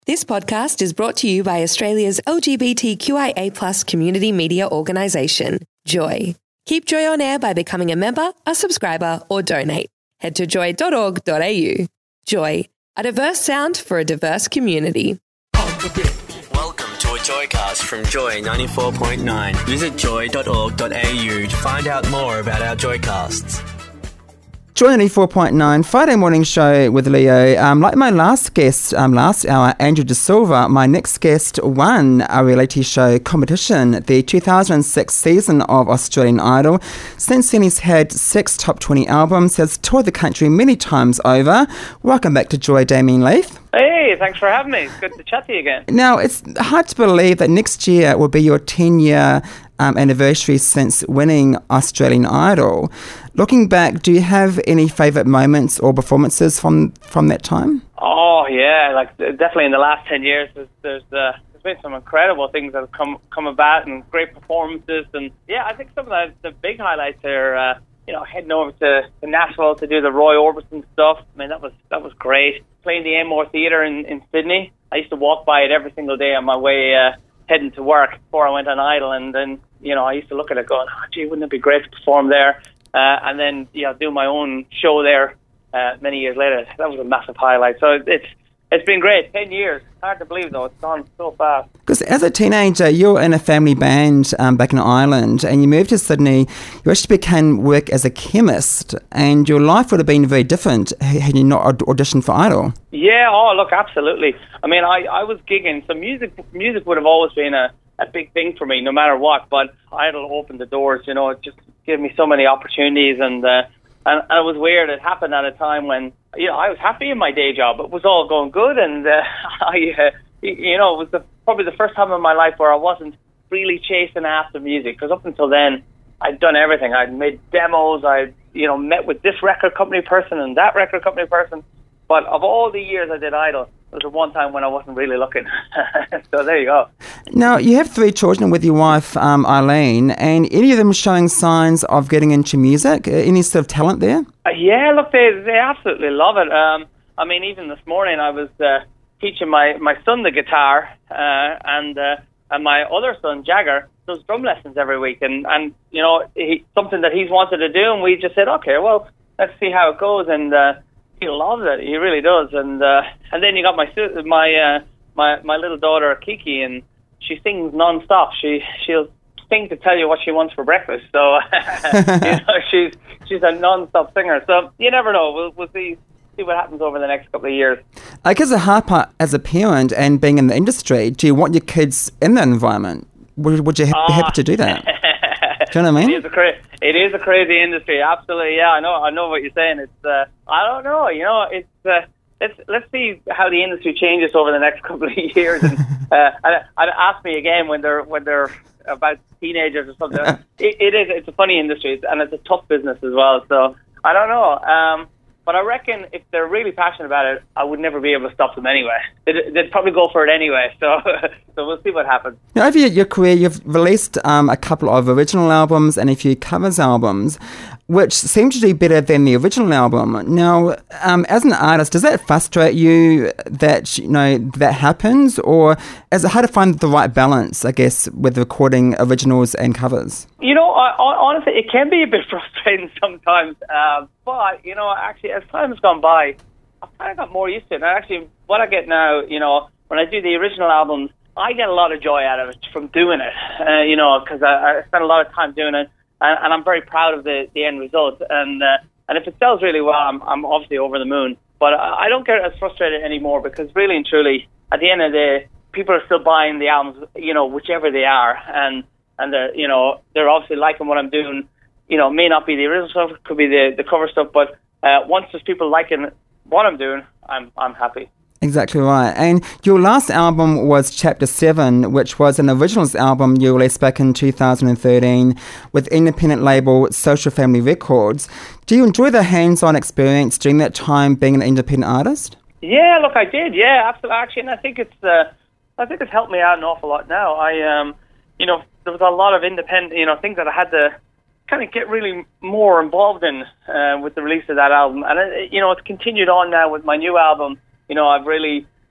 This podcast is brought to you by Australia's LGBTQIA+ community media organisation, Joy. Keep Joy on air by becoming a member, a subscriber, or donate. Head to joy.org.au. Joy, a diverse sound for a diverse community. Welcome to a Joycast from Joy 94.9. Visit joy.org.au to find out more about our Joycasts. Joy 94.9 Friday morning show with Leo. Like my last guest last hour, Andrew De Silva, my next guest won a reality show competition, the 2006 season of Australian Idol. Since then, he's had 6 top 20 albums, has toured the country many times over. Welcome back to Joy, Damien Leith. Hey, thanks for having me. It's good to chat to you again. Now, it's hard to believe that next year will be your 10-year anniversary since winning Australian Idol. Looking back, do you have any favourite moments or performances from that time? Oh, yeah, like definitely in the last 10 years, there's been some incredible things that have come about and great performances. And yeah, I think some of the big highlights are, heading over to Nashville to do the Roy Orbison stuff. I mean, that was great. Playing the Enmore Theatre in Sydney. I used to walk by it every single day on my way heading to work before I went on Idol, and then I used to look at it going, oh, gee, wouldn't it be great to perform there? And then do my own show there many years later. That was a massive highlight. So it's been great. 10 years. Hard to believe, though. It's gone so fast. Because as a teenager, you were in a family band back in Ireland, and you moved to Sydney. You actually began work as a chemist, and your life would have been very different had you not auditioned for Idol. Yeah, look, absolutely. I mean, I was gigging, so music would have always been a big thing for me, no matter what. But Idol opened the doors, it just gave me so many opportunities, and it was weird. It happened at a time when I was happy in my day job. It was all going good, and it was probably the first time in my life where I wasn't really chasing after music, because up until then I'd done everything. I'd made demos. I'd met with this record company person and that record company person. But of all the years I did Idol, there was one time when I wasn't really looking. So there you go. Now, you have 3 children with your wife, Eileen, and any of them showing signs of getting into music? Any sort of talent there? Yeah, look, they absolutely love it. I mean, even this morning I was teaching my son the guitar, and my other son, Jagger, does drum lessons every week. And something that he's wanted to do, and we just said, okay, well, let's see how it goes. And he loves it. He really does. And then you got my little daughter Kiki, and she sings non-stop. She'll sing to tell you what she wants for breakfast. So she's a non-stop singer. So you never know. We'll see what happens over the next couple of years. I guess a hard part as a parent and being in the industry, do you want your kids in that environment? Would you be happy to do that? Do you know what I mean? It is a crazy industry, absolutely. Yeah, I know what you're saying. It's I don't know. It's let's see how the industry changes over the next couple of years. And ask me again when they're about teenagers or something. It's a funny industry, and it's a tough business as well. So I don't know. But I reckon if they're really passionate about it, I would never be able to stop them anyway. They'd probably go for it anyway. So we'll see what happens. Now, over your career, you've released a couple of original albums and a few covers albums, which seem to do better than the original album. Now, as an artist, does that frustrate you that that happens, or is it hard to find the right balance, I guess, with recording originals and covers? Honestly, it can be a bit frustrating sometimes. But actually, as time has gone by, I've kind of got more used to it. And actually, what I get now, when I do the original albums, I get a lot of joy out of it from doing it. Because I spend a lot of time doing it. And I'm very proud of the end result. And if it sells really well, I'm obviously over the moon. But I don't get as frustrated anymore, because really and truly, at the end of the day, people are still buying the albums, whichever they are. And they're obviously liking what I'm doing. May not be the original stuff, it could be the cover stuff. But once there's people liking what I'm doing, I'm happy. Exactly right. And your last album was Chapter 7, which was an originals album you released back in 2013 with independent label Social Family Records. Do you enjoy the hands-on experience during that time being an independent artist? Yeah, look, I did. Yeah, absolutely. Actually, and I think it's helped me out an awful lot now. There was a lot of independent, things that I had to kind of get really more involved in with the release of that album. And, it's continued on now with my new album. I've really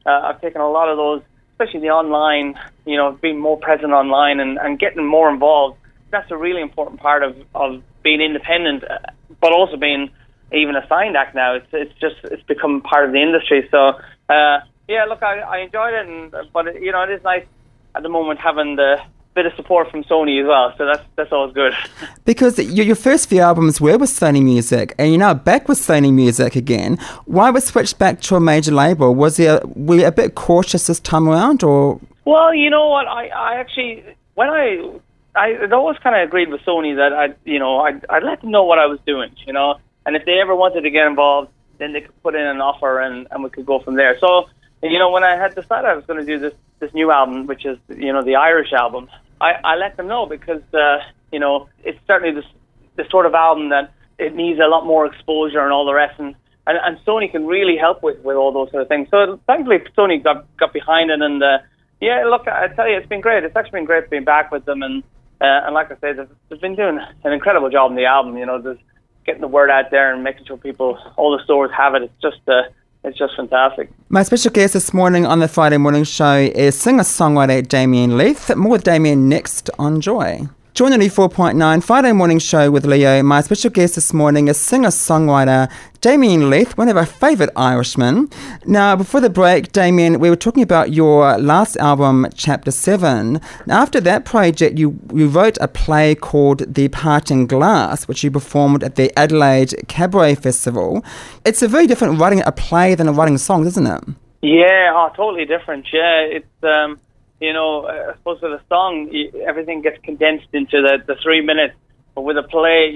I've taken a lot of those, especially the online, being more present online and getting more involved. That's a really important part of being independent, but also being even a signed act now. It's become part of the industry. So, look, I enjoyed it, but it is nice at the moment having the bit of support from Sony as well, so that's always good. Because your first few albums were with Sony Music, and you're now back with Sony Music again. Why was switched back to a major label? Were you a bit cautious this time around, or? Well, you know what, I actually, when I'd always kind of agreed with Sony that I'd let them know what I was doing, and if they ever wanted to get involved, then they could put in an offer and we could go from there. So, when I had decided I was going to do this new album, which is, the Irish album, I let them know because, it's certainly the sort of album that it needs a lot more exposure and all the rest, and Sony can really help with all those sort of things. So thankfully Sony got behind it, and look, I tell you, it's been great. It's actually been great being back with them, and like I said, they've been doing an incredible job on the album. There's getting the word out there and making sure all the stores have it. It's just fantastic. My special guest this morning on the Friday Morning Show is singer-songwriter Damien Leith. More with Damien next on Joy. Joy 94.9 Friday Morning Show with Leo. My special guest this morning is singer-songwriter Damien Leith, one of our favourite Irishmen. Now, before the break, Damien, we were talking about your last album, Chapter 7. Now, after that project, you wrote a play called The Parting Glass, which you performed at the Adelaide Cabaret Festival. It's a very different writing a play than writing songs, isn't it? Yeah, totally different. Yeah, it's... I suppose with a song, everything gets condensed into the 3 minutes. But with a play,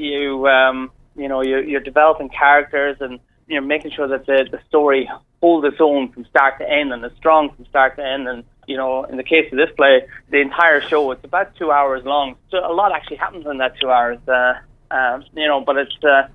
you're developing characters and you're making sure that the story holds its own from start to end and is strong from start to end. And in the case of this play, the entire show, it's about 2 hours long. So a lot actually happens in that 2 hours. But it's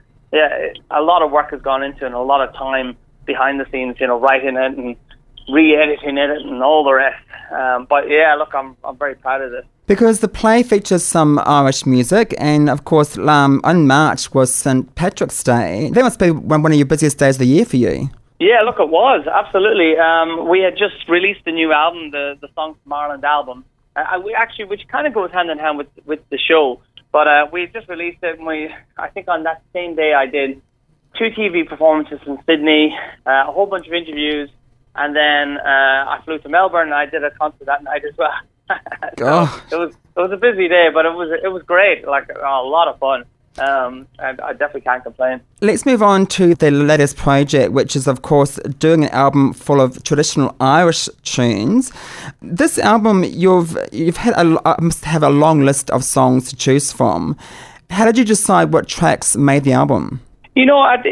a lot of work has gone into it and a lot of time behind the scenes, writing it and re-editing it and all the rest. But yeah, look, I'm very proud of this. Because the play features some Irish music, and of course, on March was St. Patrick's Day. That must be one of your busiest days of the year for you. Yeah, look, it was, absolutely. We had just released the new album, the Songs from Ireland album, which kind of goes hand in hand with the show. But we just released it, and I think on that same day I did 2 TV performances in Sydney, a whole bunch of interviews, and then I flew to Melbourne and I did a concert that night as well. It was a busy day, but it was great. Like a lot of fun. I definitely can't complain. Let's move on to the latest project, which is of course doing an album full of traditional Irish tunes. This album, you've had must have a long list of songs to choose from. How did you decide what tracks made the album? In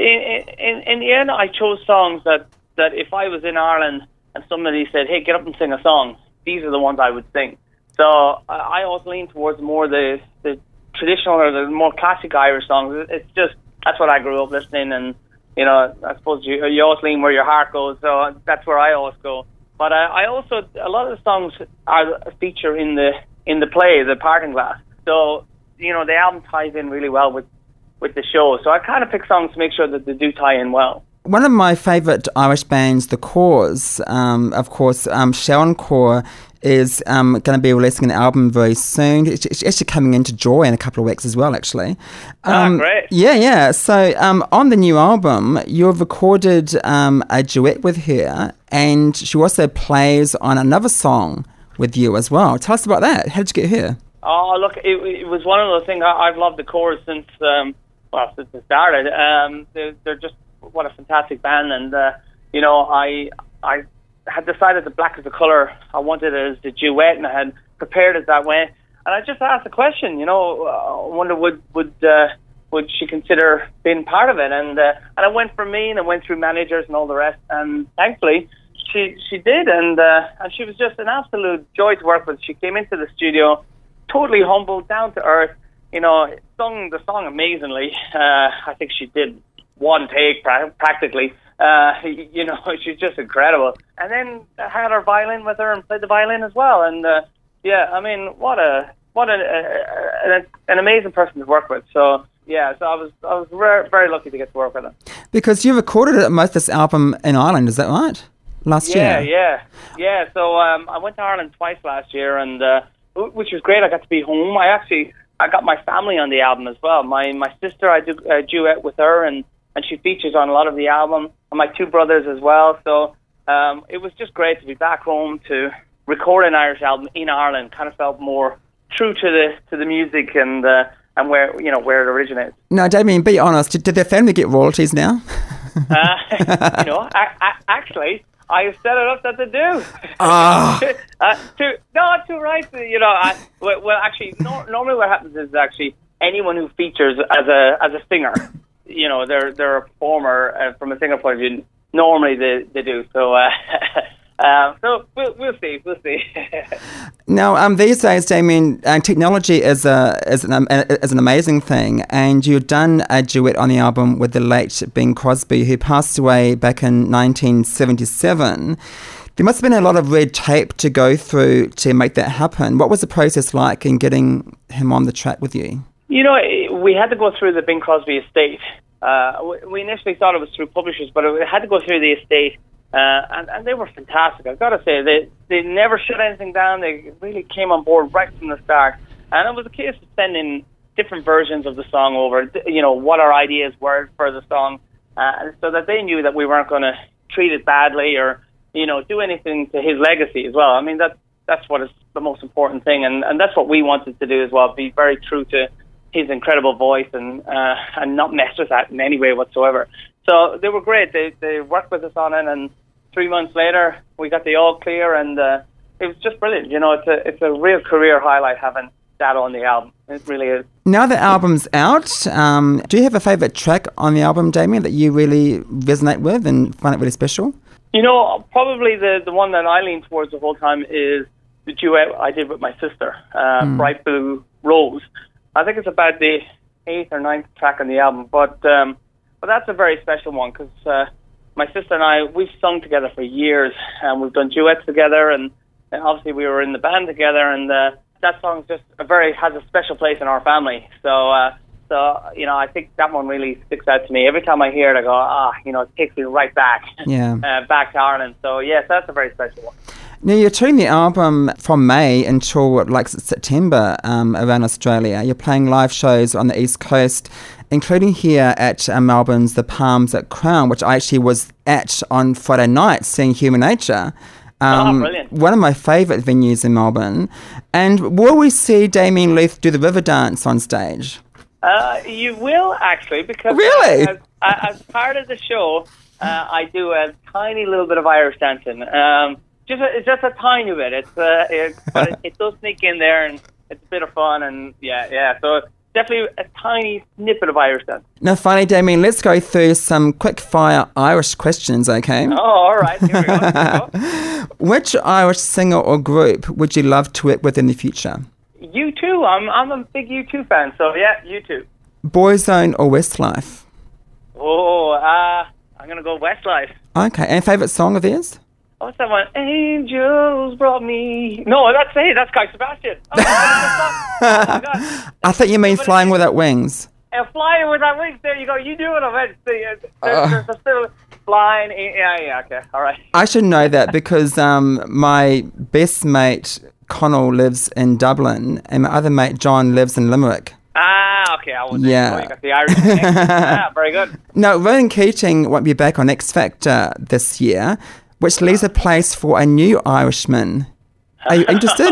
the end, I chose songs that if I was in Ireland and somebody said, hey, get up and sing a song, these are the ones I would sing. So I always lean towards more the traditional or the more classic Irish songs. It's just, that's what I grew up listening, and, I suppose you always lean where your heart goes, so that's where I always go. But I also, a lot of the songs are a feature in the play, The Parting Glass. So, the album ties in really well with the show. So I kind of pick songs to make sure that they do tie in well. One of my favourite Irish bands, The Corrs, of course, Sharon Corr is going to be releasing an album very soon. It's actually coming into Joy in a couple of weeks as well, actually. Great. Yeah. So on the new album, you've recorded a duet with her, and she also plays on another song with you as well. Tell us about that. How did you get her? Oh, look, it was one of those things. I've loved The Corrs since it started. They're just... what a fantastic band, and I had decided that Black is the Colour, I wanted it as the duet, and I had prepared it that way, and I just asked the question, I wonder would she consider being part of it, and it went for me, and it went through managers and all the rest, and thankfully she did, and she was just an absolute joy to work with. She came into the studio totally humble, down to earth, sung the song amazingly. I think she did one take practically. She's just incredible. And then I had her violin with her and played the violin as well. And what an amazing person to work with. So I was very, very lucky to get to work with her. Because you recorded most of this album in Ireland, is that right? last year. Yeah. So I went to Ireland twice last year, and which was great. I got to be home. I got my family on the album as well. My sister, I do a duet with her, and she features on a lot of the album, and my two brothers as well. So it was just great to be back home to record an Irish album in Ireland. Kind of felt more true to the music and where it originates. No, Damien, be honest. Did their family get royalties now? Actually, I set it up that they do. Too right. Actually, normally what happens is actually anyone who features as a singer, they're a performer from a singer point of view. Normally they do. So. So we'll see. Now, these days, Damien, technology is an amazing thing, and you've done a duet on the album with the late Bing Crosby, who passed away back in 1977. There must have been a lot of red tape to go through to make that happen. What was the process like in getting him on the track with you? We had to go through the Bing Crosby estate. We initially thought it was through publishers, but it had to go through the estate. And they were fantastic. I've got to say, they never shut anything down. They really came on board right from the start. And it was a case of sending different versions of the song over, what our ideas were for the song, so that they knew that we weren't going to treat it badly or, do anything to his legacy as well. I mean, that's what is the most important thing. And that's what we wanted to do as well, be very true to his incredible voice and not mess with that in any way whatsoever. So they were great. They worked with us on it, and 3 months later, we got the all clear, and it was just brilliant. It's a real career highlight having that on the album. It really is. Now the album's out, do you have a favourite track on the album, Damien, that you really resonate with and find it really special? Probably the one that I lean towards the whole time is the duet I did with my sister, Bright Blue Rose. I think it's about the 8th or 9th track on the album, but that's a very special one because my sister and I, we've sung together for years, and we've done duets together, and obviously we were in the band together, and that song just has a special place in our family. So I think that one really sticks out to me. Every time I hear it, I go, it takes me right back, back to Ireland. So yes, that's a very special one. Now, you're touring the album from May until September around Australia. You're playing live shows on the East Coast, including here at Melbourne's The Palms at Crown, which I actually was at on Friday night seeing Human Nature. Brilliant. One of my favourite venues in Melbourne. And will we see Damien Leith do the river dance on stage? You will, actually, because really? As part of the show, I do a tiny little bit of Irish dancing. Just a tiny bit. But it does sneak in there, and it's a bit of fun, and yeah. So definitely a tiny snippet of Irish dance. Now, finally, Damien, let's go through some quick-fire Irish questions, okay? Oh, all right. Here we go. Which Irish singer or group would you love to work with in the future? U2. I'm a big U2 fan, so yeah, U2. Boyzone or Westlife? Oh, I'm going to go Westlife. Okay, and favourite song of theirs? What's that one? Angels brought me... No, that's Guy Sebastian. Oh my God. I thought you mean Flying Without Wings. Flying Without Wings. There you go. You do it. There's a still flying... Yeah, okay. All right. I should know that because my best mate, Connell, lives in Dublin, and my other mate, John, lives in Limerick. Okay. I was you got the Irish connection. Very good. Now, Ronan Keating won't be back on X Factor this year, which leaves a place for a new Irishman. Are you interested?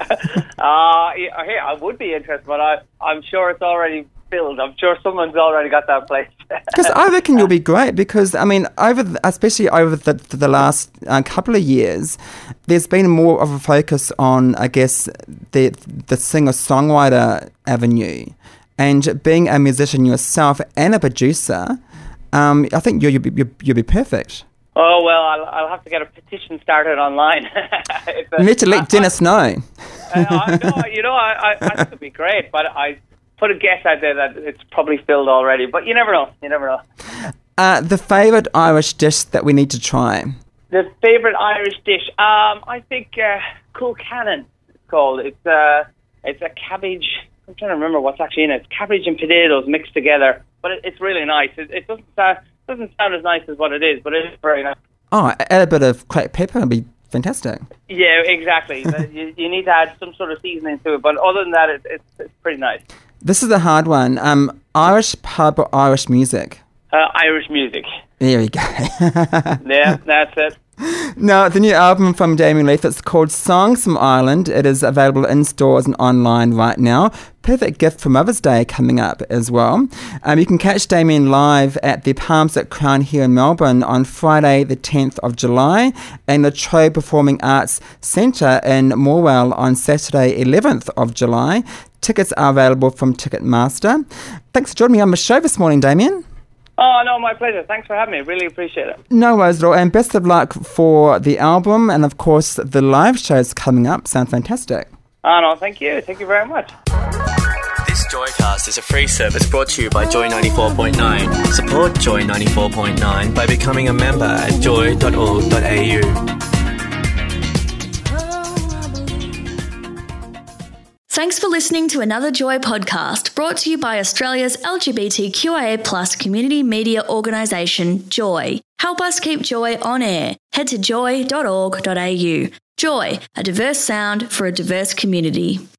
I would be interested, but I'm sure it's already filled. I'm sure someone's already got that place. Because I reckon you'll be great. Because I mean, especially over the last couple of years, there's been more of a focus on, I guess, the singer-songwriter avenue, and being a musician yourself and a producer, I think you'll be perfect. Oh, well, I'll have to get a petition started online. You need to let Dennis know. I think it'd be great, but I put a guess out there that it's probably filled already. But you never know. The favourite Irish dish that we need to try? The favourite Irish dish? I think Colcannon, it's called. It's a cabbage... I'm trying to remember what's actually in it. It's cabbage and potatoes mixed together, but it's really nice. It doesn't sound as nice as what it is, but it is very nice. Oh, add a bit of cracked pepper would be fantastic. Yeah, exactly. you need to add some sort of seasoning to it, but other than that, it's pretty nice. This is a hard one. Irish pub or Irish music? Irish music. There we go. Yeah, that's it. Now, the new album from Damien Leith, it's called Songs from Ireland. It is available in stores and online right now. Perfect gift for Mother's Day coming up as well. You can catch Damien live at the Palms at Crown here in Melbourne on Friday the 10th of July and the Troy Performing Arts Centre in Morwell on Saturday 11th of July. Tickets are available from Ticketmaster. Thanks for joining me on the show this morning, Damien. Oh, no, my pleasure. Thanks for having me. Really appreciate it. No worries at all. And best of luck for the album and, of course, the live shows coming up. Sound fantastic. Oh, no, thank you. Thank you very much. This Joycast is a free service brought to you by Joy 94.9. Support Joy 94.9 by becoming a member at joy.org.au. Thanks for listening to another Joy podcast brought to you by Australia's LGBTQIA+ community media organisation, Joy. Help us keep Joy on air. Head to joy.org.au. Joy, a diverse sound for a diverse community.